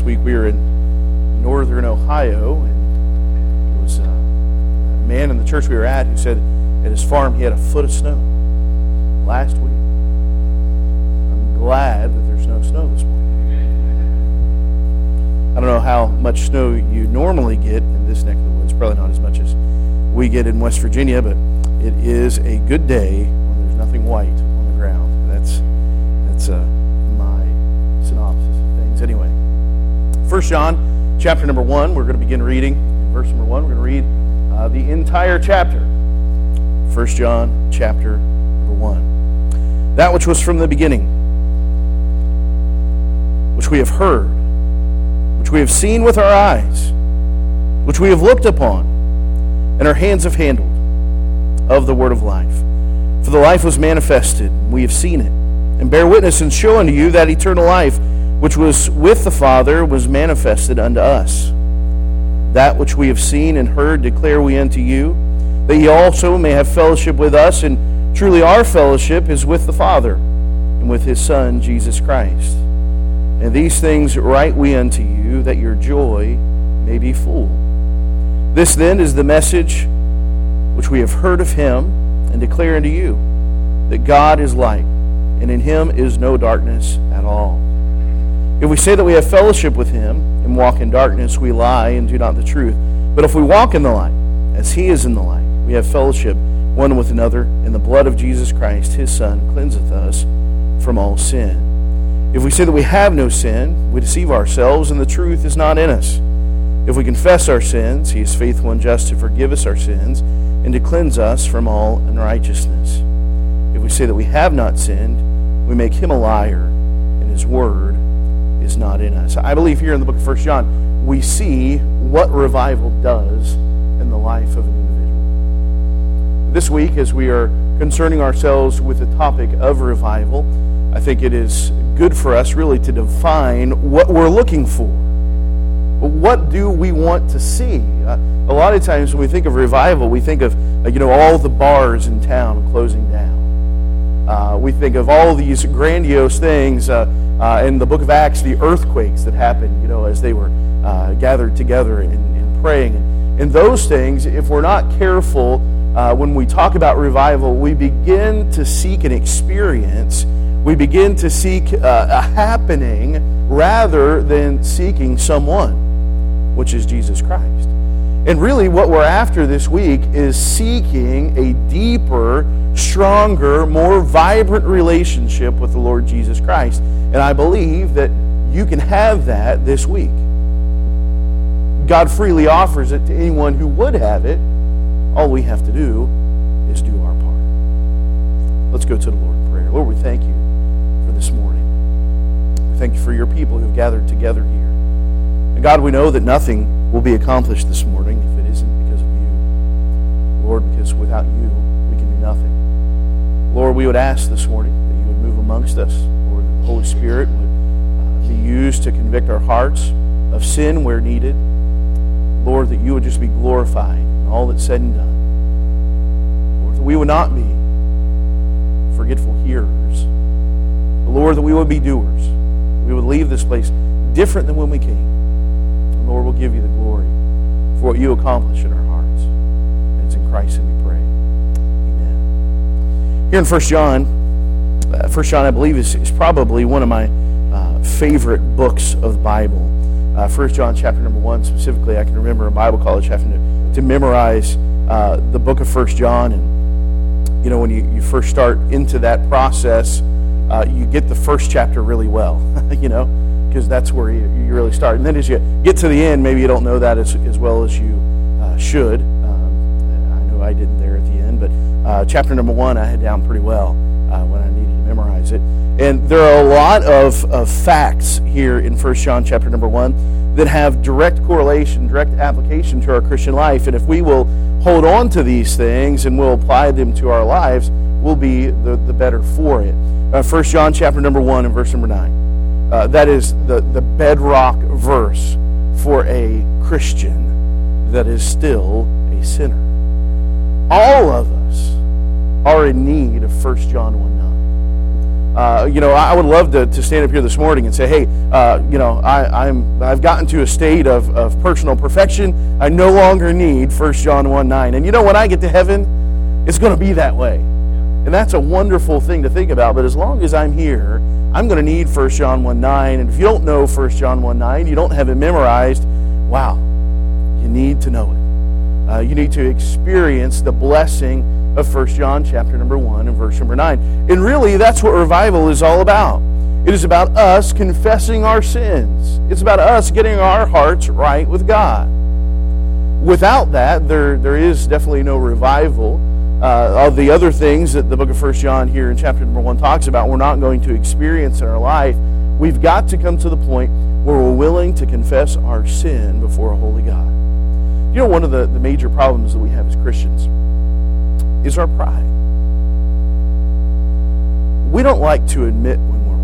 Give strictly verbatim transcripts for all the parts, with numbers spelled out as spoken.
week we were in northern Ohio, and there was a man in the church we were at who said at his farm he had a foot of snow last week. I'm glad that there's no snow this morning. I don't know how much snow you normally get in this neck of the woods. Probably not as much as we get in West Virginia, but it is a good day when there's nothing white on the ground. That's that's uh, my synopsis of things. Anyway, First John, chapter number one. We're going to begin reading in verse number one. We're going to read uh, the entire chapter. First John, chapter number one. That which was from the beginning, which we have heard, which we have seen with our eyes, which we have looked upon, and our hands have handled, of the word of life. For the life was manifested, and we have seen it, and bear witness and show unto you that eternal life, which was with the Father, was manifested unto us. That which we have seen and heard declare we unto you, that ye also may have fellowship with us, and truly our fellowship is with the Father, and with his Son, Jesus Christ. And these things write we unto you, that your joy may be full. This then is the message which we have heard of him, and declare unto you, that God is light, and in him is no darkness at all. If we say that we have fellowship with him, and walk in darkness, we lie, and do not the truth. But if we walk in the light, as he is in the light, we have fellowship one with another, and the blood of Jesus Christ, his Son, cleanseth us from all sin. If we say that we have no sin, we deceive ourselves, and the truth is not in us. If we confess our sins, he is faithful and just to forgive us our sins, and to cleanse us from all unrighteousness. If we say that we have not sinned, we make him a liar, and his word is not in us. I believe here in the book of First John, we see what revival does in the life of an individual. This week, as we are concerning ourselves with the topic of revival, I think it is good for us really to define what we're looking for. What do we want to see? Uh, a lot of times when we think of revival, we think of uh, you know all the bars in town closing down. Uh, we think of all these grandiose things uh, uh, in the book of Acts, the earthquakes that happened, you know, as they were uh, gathered together and, and praying. And, and those things, if we're not careful, uh, when we talk about revival, we begin to seek an experience. We begin to seek uh, a happening rather than seeking someone, which is Jesus Christ. And really what we're after this week is seeking a deeper, stronger, more vibrant relationship with the Lord Jesus Christ. And I believe that you can have that this week. God freely offers it to anyone who would have it. All we have to do is do our part. Let's go to the Lord in prayer. Lord, we thank you for this morning. We thank you for your people who have gathered together here. And God, we know that nothing will be accomplished this morning if it isn't because of you. Lord, because without you, we can do nothing. Lord, we would ask this morning that you would move amongst us. Lord, that the Holy Spirit would uh, be used to convict our hearts of sin where needed. Lord, that you would just be glorified in all that's said and done. Lord, that we would not be forgetful hearers. But Lord, that we would be doers. We would leave this place different than when we came. Lord, we'll give you the glory for what you accomplish in our hearts. And it's in Christ that we pray. Amen. Here in First John, uh, First John, I believe, is, is probably one of my uh, favorite books of the Bible. Uh, First John chapter number one, specifically, I can remember in Bible college having to, to memorize uh, the book of First John. And, you know, when you, you first start into that process, uh, you get the first chapter really well, you know, because that's where you, you really start. And then as you get to the end, maybe you don't know that as, as well as you uh, should. Um, I know I didn't there at the end, but uh, chapter number one I had down pretty well uh, when I needed to memorize it. And there are a lot of, of facts here in First John chapter number one that have direct correlation, direct application to our Christian life. And if we will hold on to these things and we'll apply them to our lives, we'll be the, the better for it. Uh, First John chapter number one and verse number nine. Uh, that is the, the bedrock verse for a Christian that is still a sinner. All of us are in need of First John one nine. Uh, you know, I would love to, to stand up here this morning and say, hey, uh, you know, I, I'm, I've gotten to a state of, of personal perfection. I no longer need First John one nine. And you know, when I get to heaven, it's going to be that way. And that's a wonderful thing to think about. But as long as I'm here, I'm going to need First John one nine. And if you don't know First John one nine, you don't have it memorized, wow, you need to know it. Uh, you need to experience the blessing of First John chapter number one and verse number nine. And really, that's what revival is all about. It is about us confessing our sins. It's about us getting our hearts right with God. Without that, there, there is definitely no revival. Uh, of the other things that the book of First John here in chapter number one talks about, we're not going to experience in our life. We've got to come to the point where we're willing to confess our sin before a holy God. You know, one of the, the major problems that we have as Christians is our pride. We don't like to admit when we're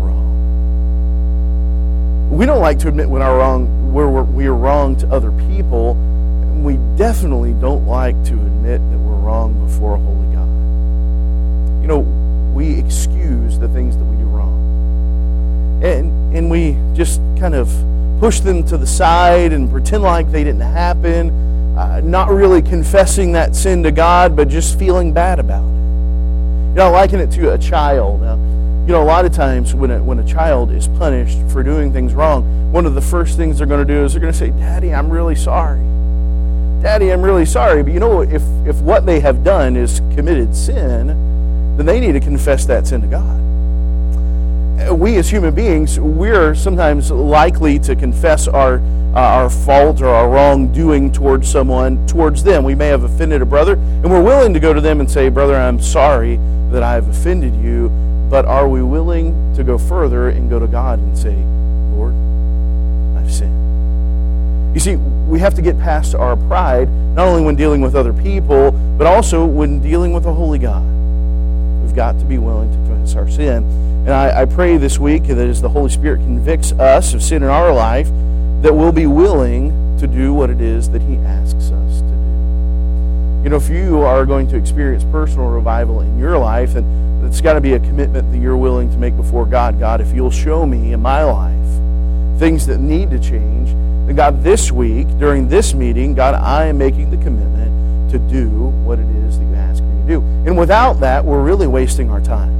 wrong. We don't like to admit when our wrong, where we're, we are wrong to other people. We definitely don't like to admit that we're wrong before a holy God. You know, we excuse the things that we do wrong. And, and we just kind of push them to the side and pretend like they didn't happen. Uh, not really confessing that sin to God, but just feeling bad about it. You know, I liken it to a child. Uh, you know, a lot of times when a, when a child is punished for doing things wrong, one of the first things they're going to do is they're going to say, Daddy, I'm really sorry. Daddy, I'm really sorry. But you know, if, if what they have done is committed sin, then they need to confess that sin to God. We as human beings, we're sometimes likely to confess our uh, our fault or our wrongdoing towards someone, towards them. We may have offended a brother, and we're willing to go to them and say, brother, I'm sorry that I have offended you, but are we willing to go further and go to God and say, Lord, I've sinned? You see, we have to get past our pride, not only when dealing with other people, but also when dealing with a holy God. We've got to be willing to confess our sin. And I, I pray this week that as the Holy Spirit convicts us of sin in our life, that we'll be willing to do what it is that He asks us to do. You know, if you are going to experience personal revival in your life, then it's got to be a commitment that you're willing to make before God. God, if you'll show me in my life things that need to change, then God, this week, during this meeting, God, I am making the commitment to do what it is that you ask me to do. And without that, we're really wasting our time.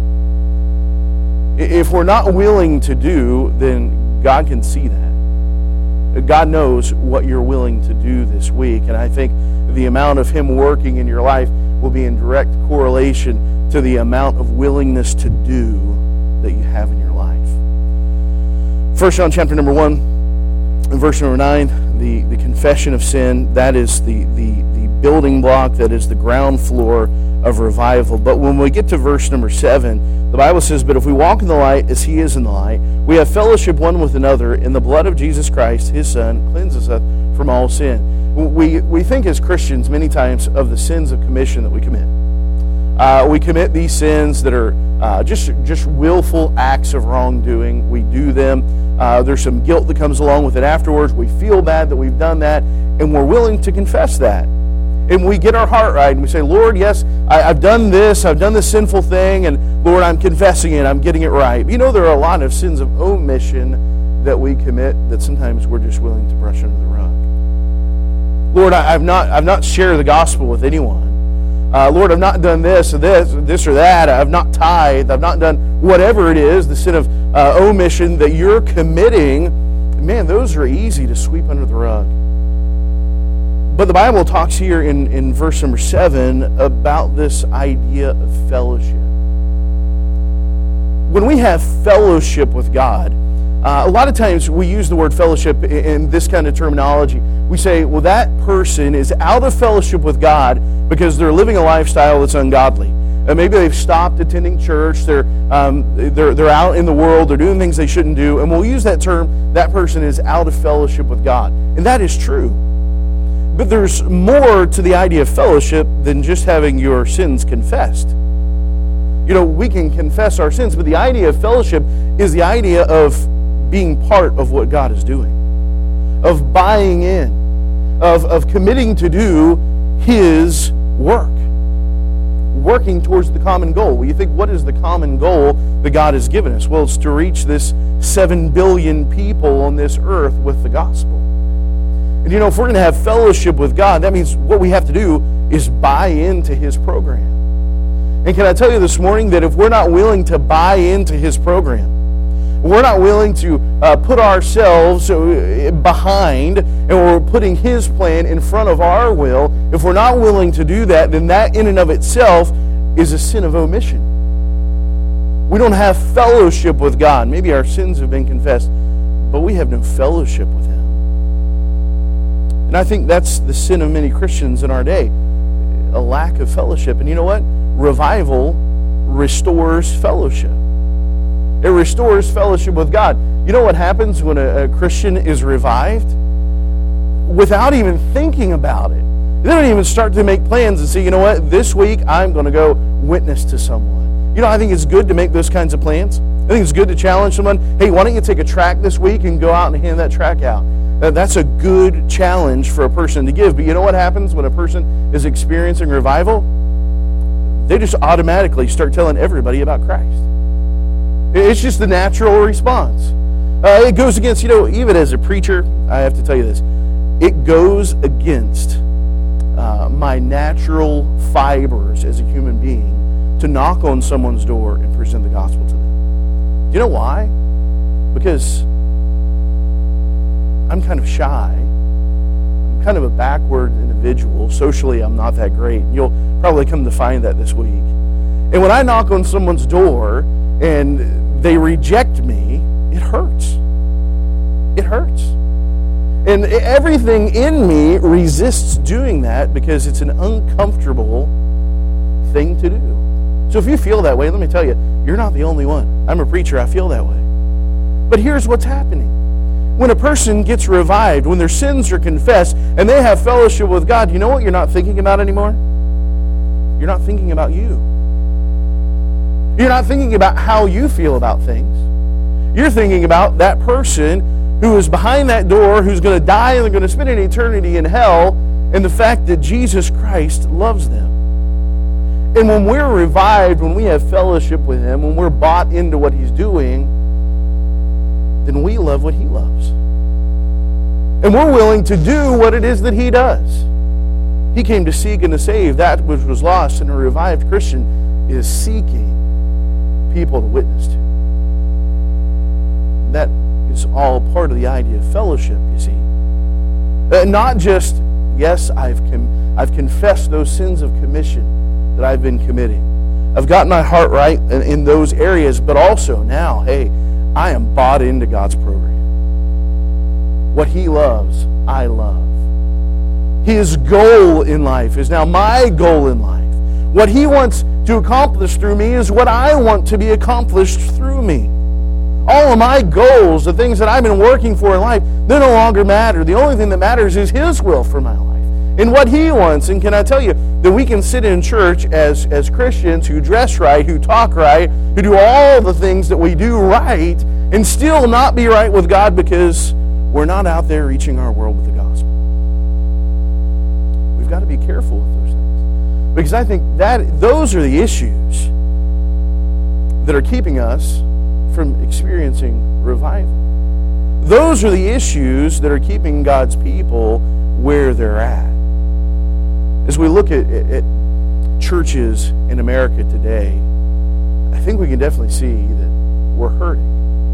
If we're not willing to do, then God can see that. God knows what you're willing to do this week, and I think the amount of Him working in your life will be in direct correlation to the amount of willingness to do that you have in your life. First John chapter number one, and verse number nine, the, the confession of sin, that is the, the, the building block, that is the ground floor of revival. But when we get to verse number seven, the Bible says, but if we walk in the light as He is in the light, we have fellowship one with another, and the blood of Jesus Christ, His Son, cleanses us from all sin. We, we think as Christians many times of the sins of commission that we commit. Uh, we commit these sins that are uh, just, just willful acts of wrongdoing. We do them. Uh, there's some guilt that comes along with it afterwards. We feel bad that we've done that, and we're willing to confess that. And we get our heart right, and we say, Lord, yes, I, I've done this, I've done this sinful thing, and Lord, I'm confessing it, I'm getting it right. But you know, there are a lot of sins of omission that we commit that sometimes we're just willing to brush under the rug. Lord, I, I've not I've not shared the gospel with anyone. Uh, Lord, I've not done this or this, or this or that. I've not tithed. I've not done whatever it is, the sin of uh, omission that you're committing. Man, those are easy to sweep under the rug. But the Bible talks here in, in verse number seven about this idea of fellowship. When we have fellowship with God, uh, a lot of times we use the word fellowship in, in this kind of terminology. We say, well, that person is out of fellowship with God because they're living a lifestyle that's ungodly. Uh, maybe they've stopped attending church, they're, um, they're, they're out in the world, they're doing things they shouldn't do, and we'll use that term, that person is out of fellowship with God. And that is true. But there's more to the idea of fellowship than just having your sins confessed. You know, we can confess our sins, but the idea of fellowship is the idea of being part of what God is doing, of buying in, of, of committing to do His work. working towards the common goal. Well, you think, what is the common goal that God has given us? Well, it's to reach this seven billion people on this earth with the gospel. And you know, if we're going to have fellowship with God, that means what we have to do is buy into His program. And can I tell you this morning that if we're not willing to buy into His program, we're not willing to uh, put ourselves behind, and we're putting His plan in front of our will, if we're not willing to do that, then that in and of itself is a sin of omission. We don't have fellowship with God. Maybe our sins have been confessed, but we have no fellowship with Him. And I think that's the sin of many Christians in our day, a lack of fellowship. And you know what? Revival restores fellowship. It restores fellowship with God. You know what happens when a, a Christian is revived? Without even thinking about it. They don't even start to make plans and say, you know what, this week I'm going to go witness to someone. You know, I think it's good to make those kinds of plans. I think it's good to challenge someone. Hey, why don't you take a tract this week and go out and hand that tract out? That's a good challenge for a person to give. But you know what happens when a person is experiencing revival? They just automatically start telling everybody about Christ. It's just the natural response. Uh, it goes against, you know, even as a preacher, I have to tell you this, it goes against uh, my natural fibers as a human being to knock on someone's door and present the gospel to them. Do you know why? Because I'm kind of shy. I'm kind of a backward individual. Socially, I'm not that great. You'll probably come to find that this week. And when I knock on someone's door and they reject me, it hurts. It hurts. And everything in me resists doing that because it's an uncomfortable thing to do. So if you feel that way, let me tell you, you're not the only one. I'm a preacher, I feel that way. But here's what's happening. When a person gets revived, when their sins are confessed, and they have fellowship with God, you know what you're not thinking about anymore? You're not thinking about you. You're not thinking about how you feel about things. You're thinking about that person who is behind that door, who's going to die and they're going to spend an eternity in hell, and the fact that Jesus Christ loves them. And when we're revived, when we have fellowship with Him, when we're bought into what He's doing, then we love what He loves. And we're willing to do what it is that He does. He came to seek and to save that which was lost, and a revived Christian is seeking people to witness to. That is all part of the idea of fellowship, you see. Uh, not just, yes, I've com- I've confessed those sins of commission that I've been committing. I've gotten my heart right in, in those areas, but also now, hey, I am bought into God's program. What He loves, I love. His goal in life is now my goal in life. What He wants to accomplish through me is what I want to be accomplished through me. All of my goals, the things that I've been working for in life, they no longer matter. The only thing that matters is His will for my life and what He wants. And can I tell you that we can sit in church as, as Christians who dress right, who talk right, who do all the things that we do right, and still not be right with God because we're not out there reaching our world with the gospel. We've got to be careful with those things. Because I think that those are the issues that are keeping us from experiencing revival. Those are the issues that are keeping God's people where they're at. As we look at, at churches in America today, I think we can definitely see that we're hurting.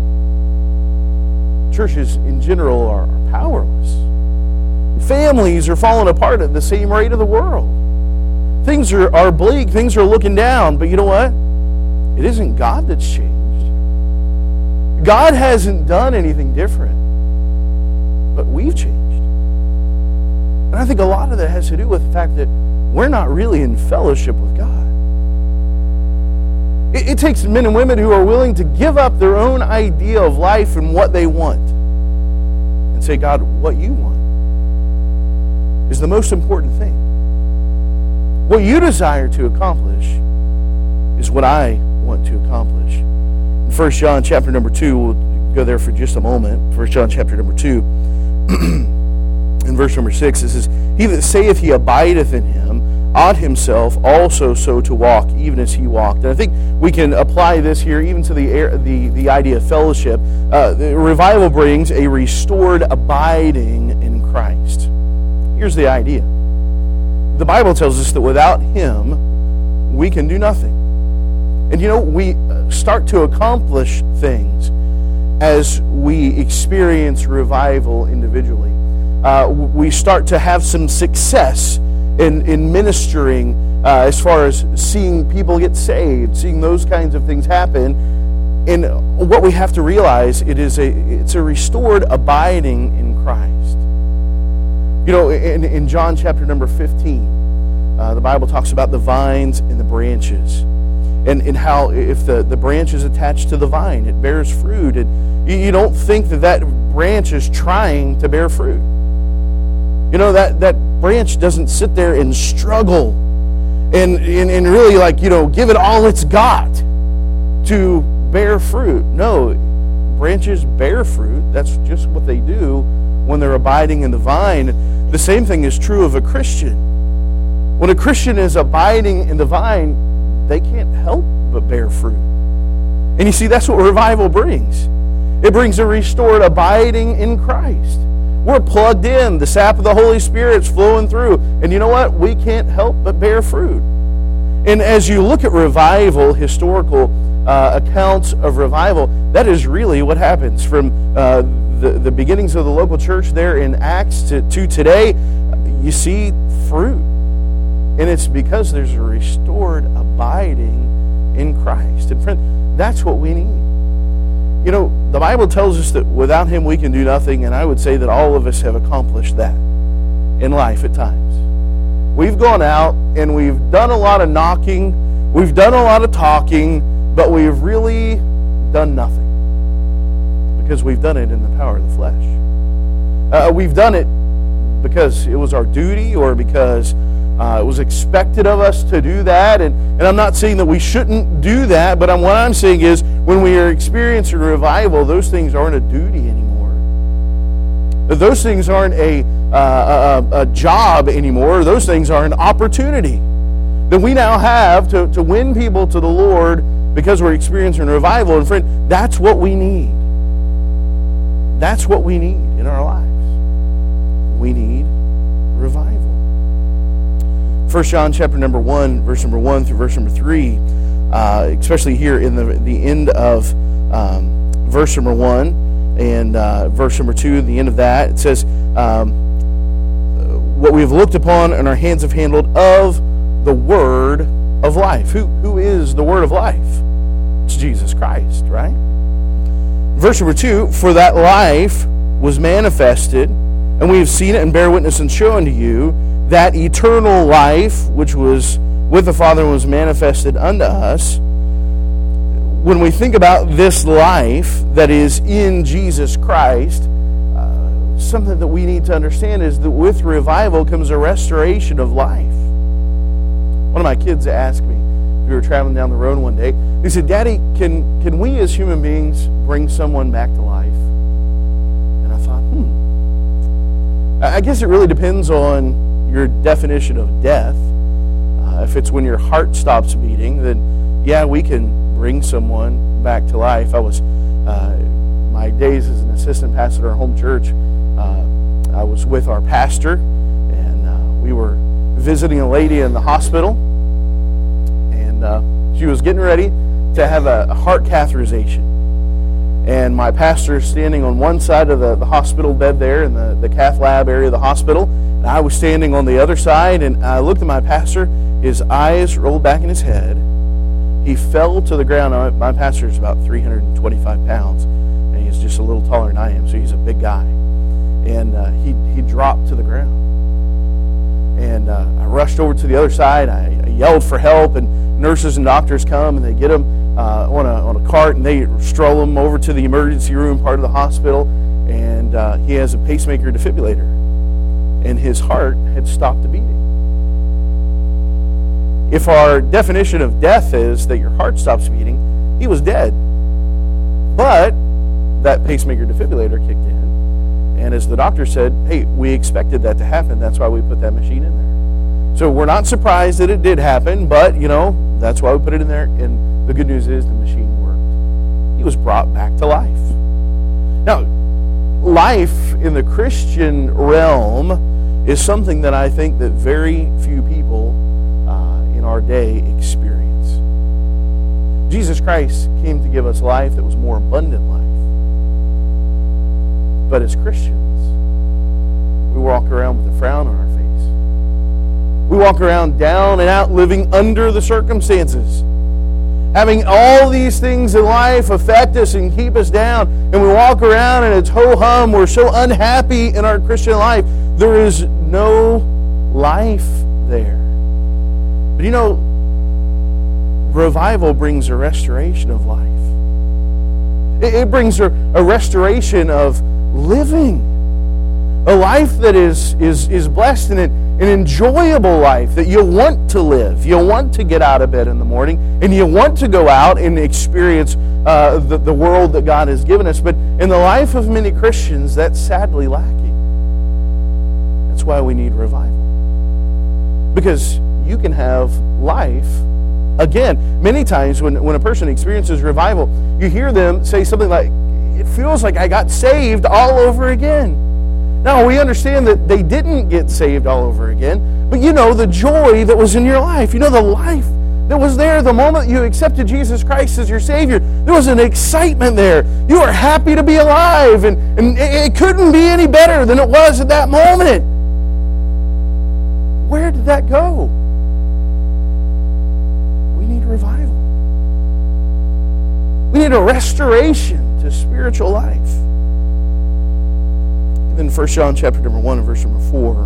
Churches in general are powerless. Families are falling apart at the same rate of the world. Things are, are bleak, things are looking down, but you know what? It isn't God that's changed. God hasn't done anything different, but we've changed. And I think a lot of that has to do with the fact that we're not really in fellowship with God. It, it takes men and women who are willing to give up their own idea of life and what they want and say, God, what you want is the most important thing. What you desire to accomplish is what I want to accomplish. In First John chapter number two, we'll go there for just a moment. First John chapter number two, in verse number six, it says, He that saith he abideth in Him ought himself also so to walk, even as he walked. And I think we can apply this here even to the the, the idea of fellowship. Uh, the revival brings a restored abiding in Christ. Here's the idea. The Bible tells us that without him, we can do nothing. And you know, we start to accomplish things as we experience revival individually. Uh, we start to have some success in, in ministering uh, as far as seeing people get saved, seeing those kinds of things happen. And what we have to realize, it is a it's a restored abiding in Christ. You know, in, in John chapter number fifteen, uh, the Bible talks about the vines and the branches. And, and how if the, the branch is attached to the vine, it bears fruit. And you, you don't think that that branch is trying to bear fruit. You know, that, that branch doesn't sit there and struggle and, and, and really like, you know, give it all it's got to bear fruit. No, branches bear fruit. That's just what they do when they're abiding in the vine. The same thing is true of a Christian. When a Christian is abiding in the vine, they can't help but bear fruit. And you see, that's what revival brings. It brings a restored abiding in Christ. We're plugged in. The sap of the Holy Spirit's flowing through. And you know what? We can't help but bear fruit. And as you look at revival, historical uh, accounts of revival, that is really what happens. From uh, the, the beginnings of the local church there in Acts to, to today, you see fruit. And it's because there's a restored abiding in Christ. And friend, that's what we need. You know, the Bible tells us that without him we can do nothing, and I would say that all of us have accomplished that in life at times. We've gone out and we've done a lot of knocking, we've done a lot of talking, but we've really done nothing because we've done it in the power of the flesh. Uh, we've done it because it was our duty or because Uh, it was expected of us to do that, and, and I'm not saying that we shouldn't do that, but I'm, what I'm saying is when we are experiencing revival, those things aren't a duty anymore. Those things aren't a, uh, a, a job anymore. Those things are an opportunity that we now have to, to win people to the Lord because we're experiencing revival. And friend, that's what we need. That's what we need in our lives. We need revival. First John chapter number one, verse number one through verse number three, uh, especially here in the the end of um, verse number one and uh, verse number two, the end of that, it says, um, "What we have looked upon and our hands have handled of the Word of life." Who who is the Word of life? It's Jesus Christ, right? Verse number two: "For that life was manifested, and we have seen it and bear witness and show unto you that eternal life which was with the Father and was manifested unto us." When we think about this life that is in Jesus Christ, uh, something that we need to understand is that with revival comes a restoration of life. One of my kids asked me, we were traveling down the road one day, he said, "Daddy, can, can we as human beings bring someone back to life?" And I thought, hmm, I guess it really depends on your definition of death. Uh, if it's when your heart stops beating, then yeah, we can bring someone back to life. I was, uh, my days as an assistant pastor at our home church, uh, I was with our pastor, and uh, we were visiting a lady in the hospital, and uh, she was getting ready to have a, a heart catheterization. And my pastor is standing on one side of the, the hospital bed there in the, the cath lab area of the hospital. And I was standing on the other side, and I looked at my pastor. His eyes rolled back in his head. He fell to the ground. My pastor is about three hundred twenty-five pounds, and he's just a little taller than I am, so he's a big guy. And uh, he, he dropped to the ground. And uh, I rushed over to the other side. I, I yelled for help, and nurses and doctors come, and they get him Uh, on a on a cart, and they stroll him over to the emergency room part of the hospital, and uh, he has a pacemaker defibrillator, and his heart had stopped beating. If our definition of death is that your heart stops beating, he was dead. But that pacemaker defibrillator kicked in, and as the doctor said, hey, we expected that to happen, that's why we put that machine in there. So we're not surprised that it did happen, but, you know, that's why we put it in there. And the good news is the machine worked. He was brought back to life. Now, life in the Christian realm is something that I think that very few people uh, in our day experience. Jesus Christ came to give us life that was more abundant life. But as Christians, we walk around with a frown on our face. We walk around down and out, living under the circumstances, having all these things in life affect us and keep us down. And we walk around and it's ho-hum. We're so unhappy in our Christian life. There is no life there. But you know, revival brings a restoration of life. It, it brings a, a restoration of living. A life that is, is, is blessed and an enjoyable life that you want to live. You want to get out of bed in the morning and you want to go out and experience uh, the, the world that God has given us. But in the life of many Christians, that's sadly lacking. That's why we need revival. Because you can have life again. Many times when, when a person experiences revival, you hear them say something like, it feels like I got saved all over again. Now, we understand that they didn't get saved all over again, but you know the joy that was in your life. You know the life that was there the moment you accepted Jesus Christ as your Savior. There was an excitement there. You were happy to be alive, and, and it couldn't be any better than it was at that moment. Where did that go? We need revival. We need a restoration to spiritual life. In First John chapter number one and verse number four.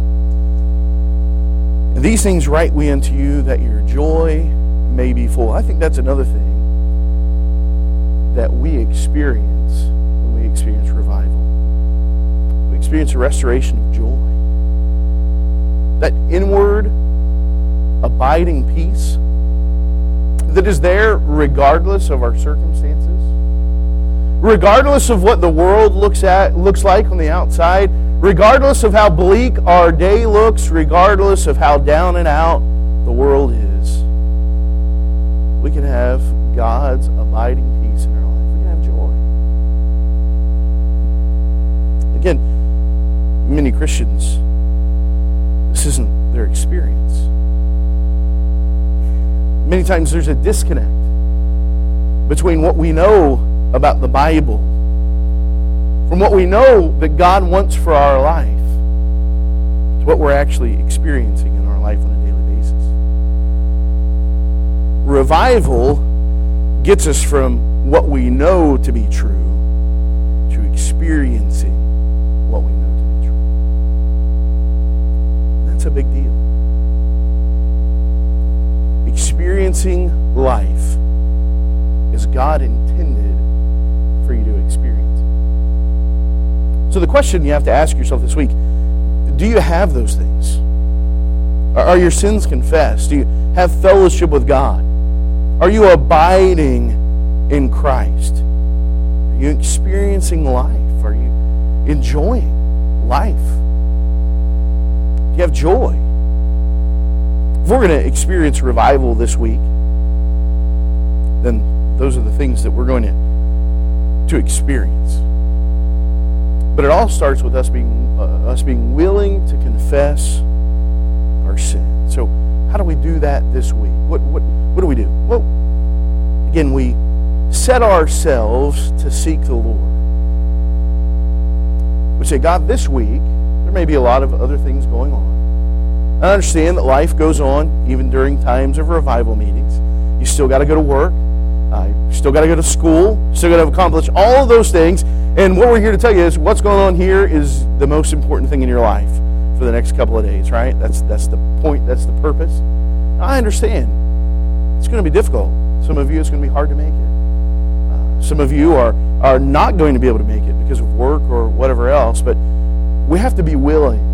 And these things write we unto you that your joy may be full. I think that's another thing that we experience when we experience revival. We experience a restoration of joy. That inward, abiding peace that is there regardless of our circumstances. Regardless of what the world looks at looks like on the outside, regardless of how bleak our day looks, regardless of how down and out the world is, we can have God's abiding peace in our life. We can have joy. Again, many Christians, this isn't their experience. Many times there's a disconnect between what we know about the Bible, from what we know that God wants for our life, to what we're actually experiencing in our life on a daily basis. Revival gets us from what we know to be true to experiencing what we know to be true. That's a big deal. Experiencing life as God intended for you to experience. So the question you have to ask yourself this week, do you have those things? Are your sins confessed? Do you have fellowship with God? Are you abiding in Christ? Are you experiencing life? Are you enjoying life? Do you have joy? If we're going to experience revival this week, then those are the things that we're going to to experience. But it all starts with us being uh, us being willing to confess our sin. So how do we do that this week? What what what do we do? Well, again, we set ourselves to seek the Lord. We say, God, this week there may be a lot of other things going on. I understand that life goes on even during times of revival meetings. You still got to go to work. Uh, you still got to go to school. Still got to accomplish all of those things. And what we're here to tell you is what's going on here is the most important thing in your life for the next couple of days, right? That's that's the point. That's the purpose. I understand. It's going to be difficult. Some of you, it's going to be hard to make it. Uh, some of you are, are not going to be able to make it because of work or whatever else. But we have to be willing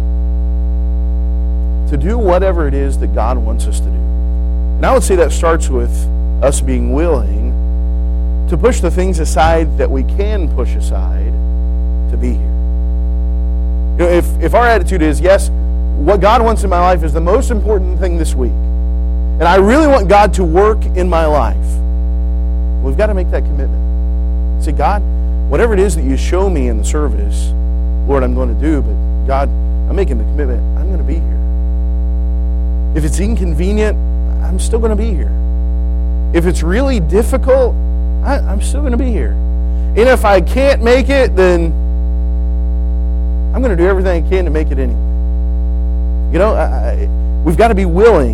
to do whatever it is that God wants us to do. And I would say that starts with us being willing to push the things aside that we can push aside to be here. You know, if, if our attitude is, yes, what God wants in my life is the most important thing this week, and I really want God to work in my life, we've got to make that commitment. Say, God, whatever it is that you show me in the service, Lord, I'm going to do, but God, I'm making the commitment. I'm going to be here. If it's inconvenient, I'm still going to be here. If it's really difficult, I, I'm still going to be here. And if I can't make it, then I'm going to do everything I can to make it anyway. You know, I, I, we've got to be willing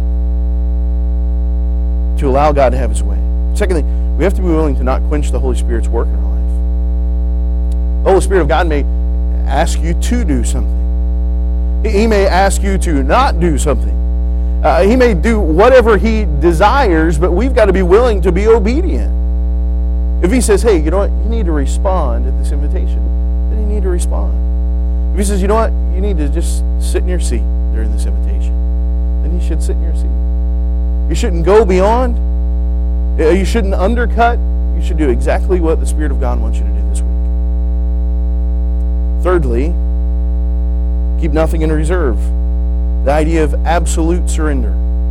to allow God to have His way. Secondly, we have to be willing to not quench the Holy Spirit's work in our life. The Holy Spirit of God may ask you to do something. He may ask you to not do something. Uh, he may do whatever He desires, but we've got to be willing to be obedient. If He says, hey, you know what, you need to respond at this invitation, then you need to respond. If He says, you know what, you need to just sit in your seat during this invitation, then you should sit in your seat. You shouldn't go beyond. You shouldn't undercut. You should do exactly what the Spirit of God wants you to do this week. Thirdly, keep nothing in reserve. The idea of absolute surrender.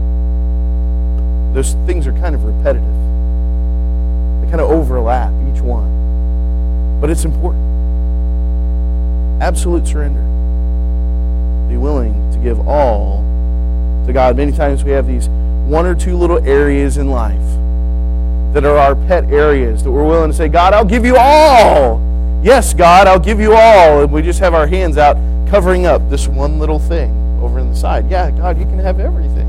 Those things are kind of repetitive. They kind of overlap, each one. But it's important. Absolute surrender. Be willing to give all to God. Many times we have these one or two little areas in life that are our pet areas that we're willing to say, God, I'll give you all. Yes, God, I'll give you all. And we just have our hands out covering up this one little thing over on the side. Yeah, God, you can have everything.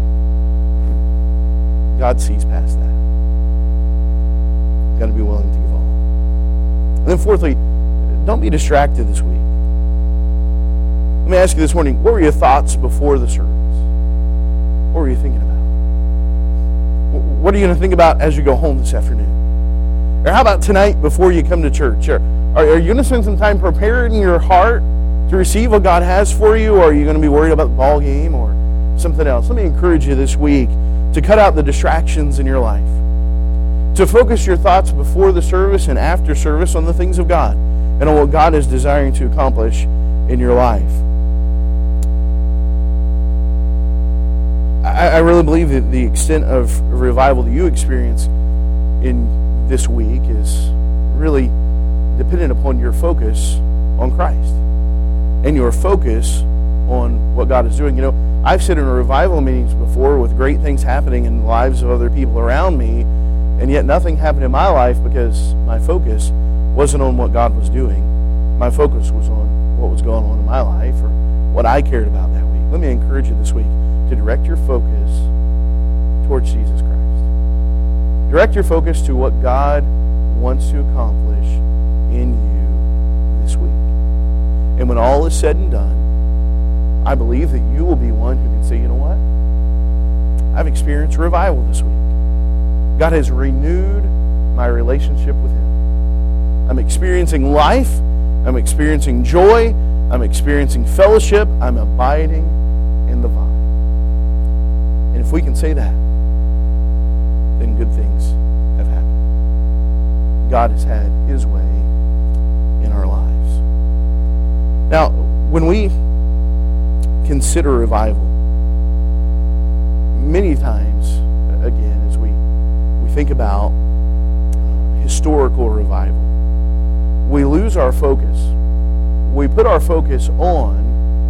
God sees past that. You've got to be willing to give all. And then fourthly, don't be distracted this week. Let me ask you this morning, what were your thoughts before the service? What were you thinking about? What are you going to think about as you go home this afternoon? Or how about tonight before you come to church? Or are you going to spend some time preparing your heart to receive what God has for you, or are you going to be worried about the ball game or something else? Let me encourage you this week to cut out the distractions in your life, to focus your thoughts before the service and after service on the things of God and on what God is desiring to accomplish in your life. I, I really believe that the extent of revival that you experience in this week is really dependent upon your focus on Christ and your focus on what God is doing. You know, I've sat in revival meetings before with great things happening in the lives of other people around me, and yet nothing happened in my life because my focus wasn't on what God was doing. My focus was on what was going on in my life or what I cared about that week. Let me encourage you this week to direct your focus towards Jesus Christ. Direct your focus to what God wants to accomplish in you this week. And when all is said and done, I believe that you will be one who can say, you know what? I've experienced revival this week. God has renewed my relationship with Him. I'm experiencing life. I'm experiencing joy. I'm experiencing fellowship. I'm abiding in the vine. And if we can say that, then good things have happened. God has had His way in our lives. Now, when we consider revival, many times, again, as we, we think about historical revival, we lose our focus. We put our focus on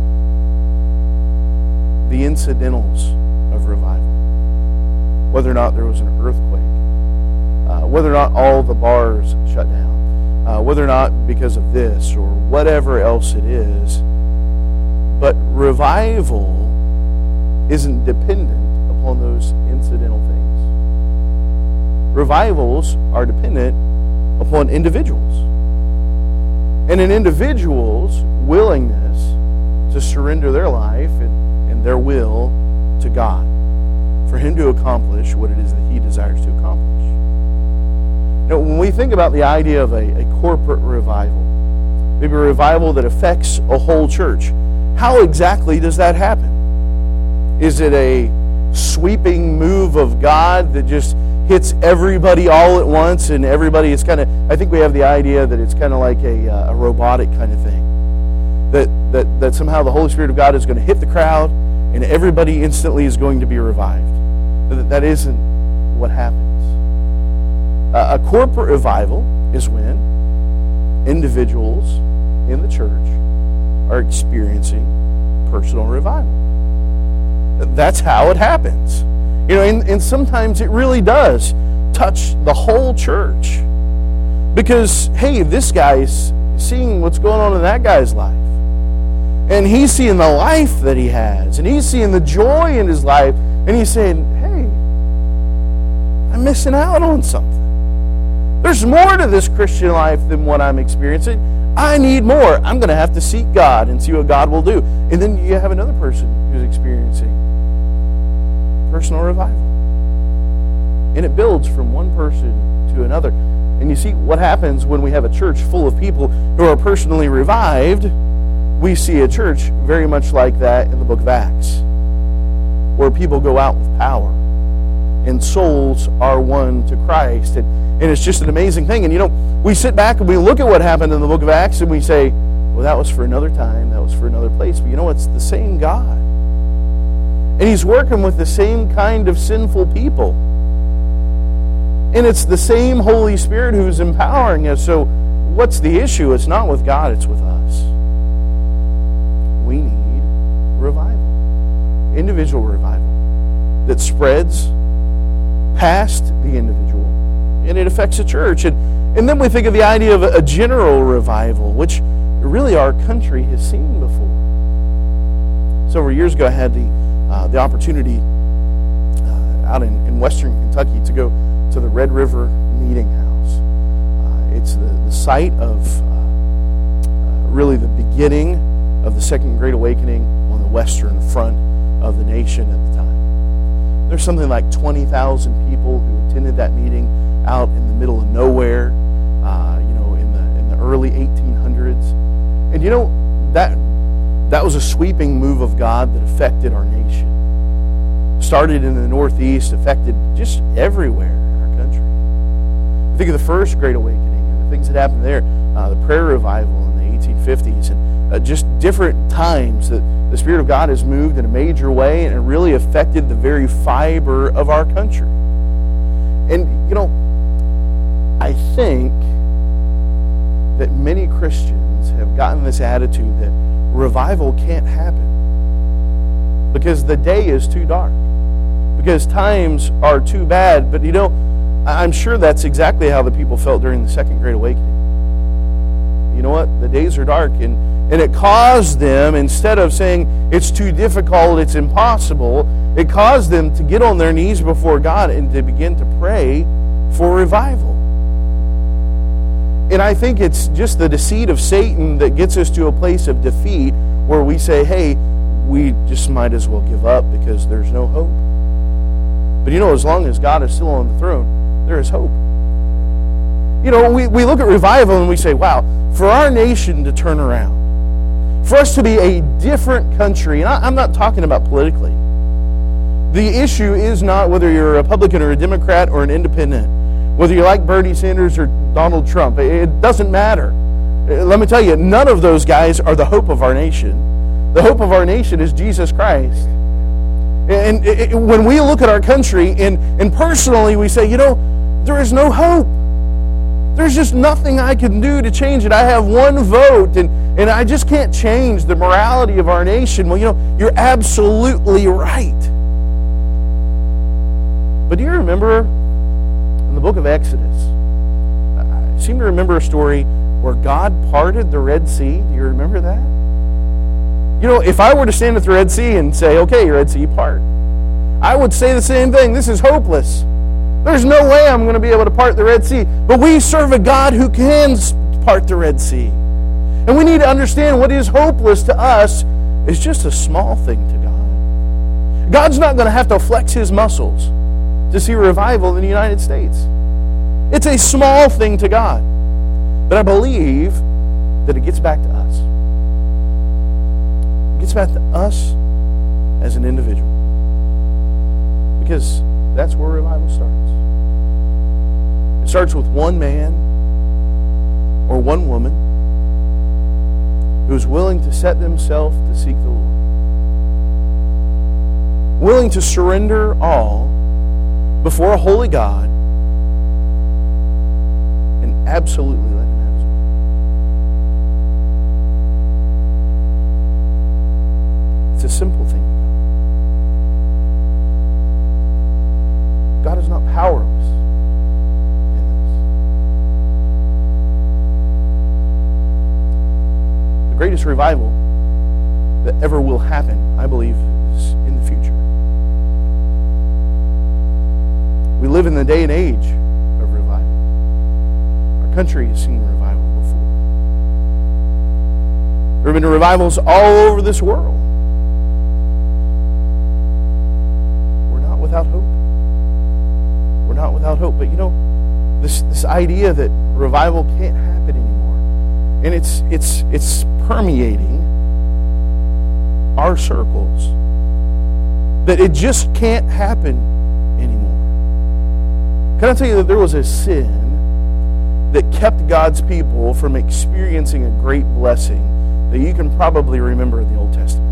the incidentals of revival. Whether or not there was an earthquake, uh, whether or not all the bars shut down, uh, whether or not because of this or whatever else it is. But revival isn't dependent upon those incidental things. Revivals are dependent upon individuals. And an individual's willingness to surrender their life and, and their will to God for Him to accomplish what it is that He desires to accomplish. Now, when we think about the idea of a, a corporate revival, maybe a revival that affects a whole church, how exactly does that happen? Is it a sweeping move of God that just hits everybody all at once and everybody is kind of, I think we have the idea that it's kind of like a, a robotic kind of thing. that, that, that somehow the Holy Spirit of God is going to hit the crowd and everybody instantly is going to be revived. That, that isn't what happens. Uh, a corporate revival is when individuals in the church are experiencing personal revival. That's how it happens. You know, and, and sometimes it really does touch the whole church. Because, hey, this guy's seeing what's going on in that guy's life. And he's seeing the life that he has. And he's seeing the joy in his life. And he's saying, hey, I'm missing out on something. There's more to this Christian life than what I'm experiencing. I need more. I'm going to have to seek God and see what God will do. And then you have another person who's experiencing personal revival. And it builds from one person to another. And you see what happens when we have a church full of people who are personally revived. We see a church very much like that in the book of Acts, where people go out with power and souls are won to Christ. And, and it's just an amazing thing. And you know, we sit back and we look at what happened in the book of Acts and we say, well, that was for another time, that was for another place. But you know, it's the same God. And He's working with the same kind of sinful people. And it's the same Holy Spirit who's empowering us. So what's the issue? It's not with God, it's with us. We need revival. Individual revival that spreads past the individual. And it affects the church. And, and then we think of the idea of a, a general revival, which really our country has seen before. Several years ago I had the, uh, the opportunity uh, out in, in western Kentucky to go to the Red River Meeting House. Uh, it's the, the site of uh, uh, really the beginning of the Second Great Awakening on the western front of the nation at the time. There's something like twenty thousand people who attended that meeting out in the middle of nowhere, uh, you know, in the in the early eighteen hundreds. And you know, that that was a sweeping move of God that affected our nation. Started in the Northeast, affected just everywhere in our country. Think of the First Great Awakening and the things that happened there, uh, the prayer revival in the eighteen fifties, and uh, just different times that the Spirit of God has moved in a major way and it really affected the very fiber of our country. And, you know, I think that many Christians have gotten this attitude that revival can't happen because the day is too dark, because times are too bad. But, you know, I'm sure that's exactly how the people felt during the Second Great Awakening. You know what? The days are dark, and, and it caused them, instead of saying it's too difficult, it's impossible, it caused them to get on their knees before God and to begin to pray for revival. And I think it's just the deceit of Satan that gets us to a place of defeat where we say, hey, we just might as well give up because there's no hope. But you know, as long as God is still on the throne, there is hope. You know, we, we look at revival and we say, wow, for our nation to turn around, for us to be a different country, and I, I'm not talking about politically. The issue is not whether you're a Republican or a Democrat or an independent, whether you like Bernie Sanders or Donald Trump. It doesn't matter. Let me tell you, none of those guys are the hope of our nation. The hope of our nation is Jesus Christ. And it, it, when we look at our country and, and personally we say, you know, there is no hope. There's just nothing I can do to change it. I have one vote and, and I just can't change the morality of our nation. Well, you know, you're absolutely right. But do you remember in the book of Exodus, I seem to remember a story where God parted the Red Sea. Do you remember that? You know, if I were to stand at the Red Sea and say, okay, Red Sea, part, I would say the same thing. This is hopeless. There's no way I'm going to be able to part the Red Sea. But we serve a God who can part the Red Sea. And we need to understand what is hopeless to us is just a small thing to God. God's not going to have to flex His muscles to see revival in the United States. It's a small thing to God. But I believe that it gets back to us. It gets back to us as an individual. Because that's where revival starts. It starts with one man or one woman who's willing to set themselves to seek the Lord. Willing to surrender all before a holy God and absolutely let Him have His way. It's a simple thing. God is not powerless in this. The greatest revival that ever will happen, I believe, is in the future. We live in the day and age of revival. Our country has seen revival before. There have been revivals all over this world. We're not without hope. We're not without hope. But you know, this this idea that revival can't happen anymore, and it's it's it's permeating our circles. That it just can't happen anymore. Can I tell you that there was a sin that kept God's people from experiencing a great blessing that you can probably remember in the Old Testament?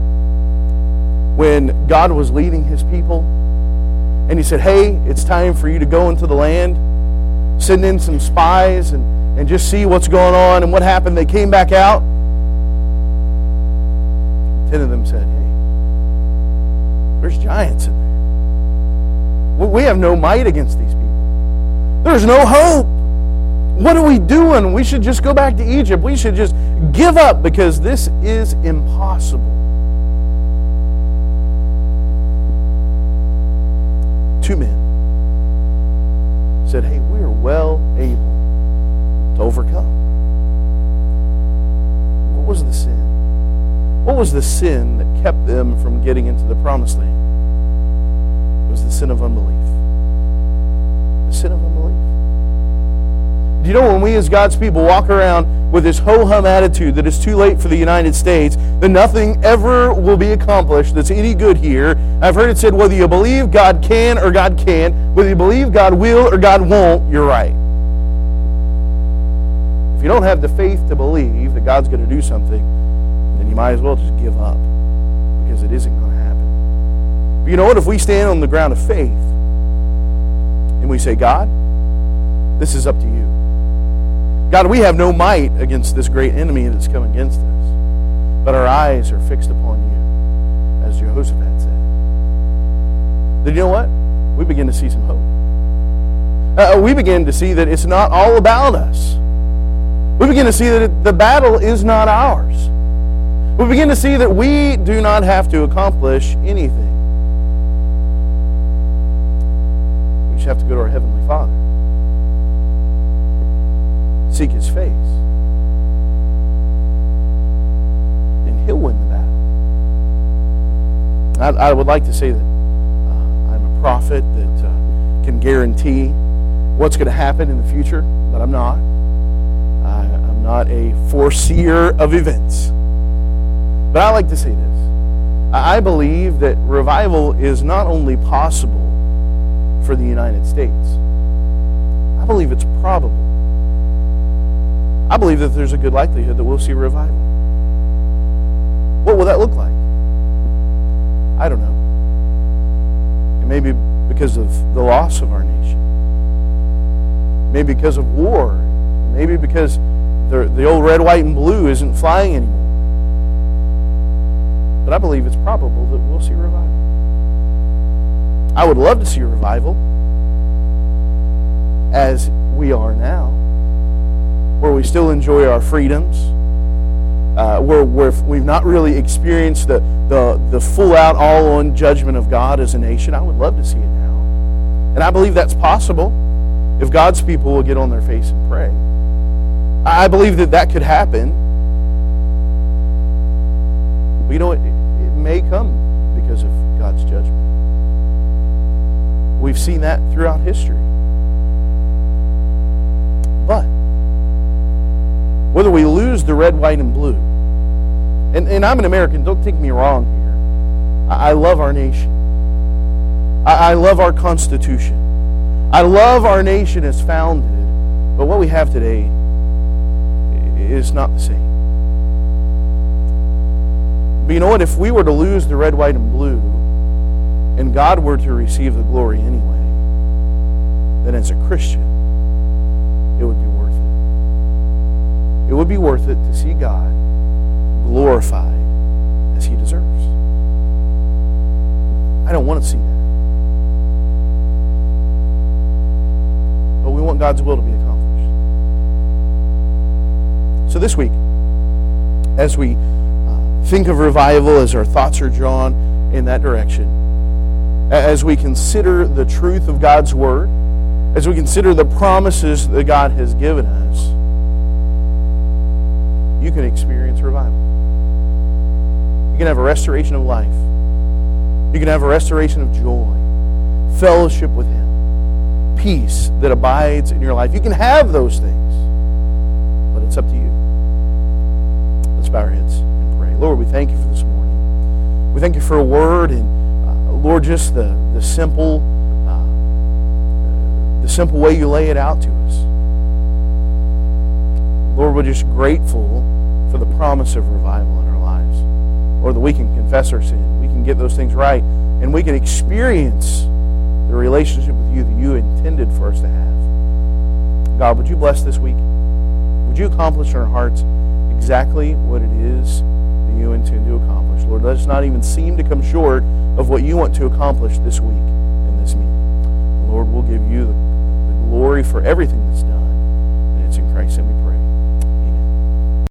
When God was leading His people, and He said, hey, it's time for you to go into the land, send in some spies and, and just see what's going on. And what happened? They came back out. Ten of them said, hey, there's giants in there. We have no might against these people. There's no hope. What are we doing? We should just go back to Egypt. We should just give up because this is impossible. Two men said, hey, we are well able to overcome. What was the sin? What was the sin that kept them from getting into the promised land? It was the sin of unbelief. The sin of unbelief. Do you know when we as God's people walk around with this ho-hum attitude that it's too late for the United States, that nothing ever will be accomplished that's any good here? I've heard it said, whether you believe God can or God can't, whether you believe God will or God won't, you're right. If you don't have the faith to believe that God's going to do something, then you might as well just give up because it isn't going to happen. But you know what? If we stand on the ground of faith and we say, God, this is up to you. God, we have no might against this great enemy that's come against us, but our eyes are fixed upon you, as Jehoshaphat said. Then you know what? We begin to see some hope. Uh, we begin to see that it's not all about us. We begin to see that it, the battle is not ours. We begin to see that we do not have to accomplish anything. We just have to go to our Heavenly Father. Seek His face. And He'll win the battle. I, I would like to say that uh, I'm a prophet that uh, can guarantee what's going to happen in the future, but I'm not. I, I'm not a foreseer of events. But I like to say this. I believe that revival is not only possible for the United States. I believe it's probable. I believe that there's a good likelihood that we'll see revival. What will that look like? I don't know. It may be because of the loss of our nation. Maybe because of war. Maybe because the, the old red, white, and blue isn't flying anymore. But I believe it's probable that we'll see revival. I would love to see a revival as we are now, where we still enjoy our freedoms, uh, where, where we've not really experienced the, the, the full-out, all-on judgment of God as a nation. I would love to see it now. And I believe that's possible if God's people will get on their face and pray. I believe that that could happen. But you know, it, it may come because of God's judgment. We've seen that throughout history. But whether we lose the red, white, and blue, and, and I'm an American, don't take me wrong here. I, I love our nation. I, I love our Constitution. I love our nation as founded, but what we have today is not the same. But you know what? If we were to lose the red, white, and blue, and God were to receive the glory anyway, then as a Christian, it would be worth it. It would be worth it to see God glorified as He deserves. I don't want to see that. But we want God's will to be accomplished. So this week, as we uh, think of revival, as our thoughts are drawn in that direction, as we consider the truth of God's Word, as we consider the promises that God has given us, you can experience revival. You can have a restoration of life. You can have a restoration of joy, fellowship with Him, peace that abides in your life. You can have those things, but it's up to you. Let's bow our heads and pray. Lord, we thank you for this morning. We thank you for a word, and uh, Lord, just the, the simple uh, the simple way you lay it out to us. Lord, we're just grateful for the promise of revival in our lives. Lord, that we can confess our sin, we can get those things right, and we can experience the relationship with you that you intended for us to have. God, would you bless this week? Would you accomplish in our hearts exactly what it is that you intend to accomplish? Lord, let us not even seem to come short of what you want to accomplish this week in this meeting. Lord, we'll give you the, the glory for everything that's done.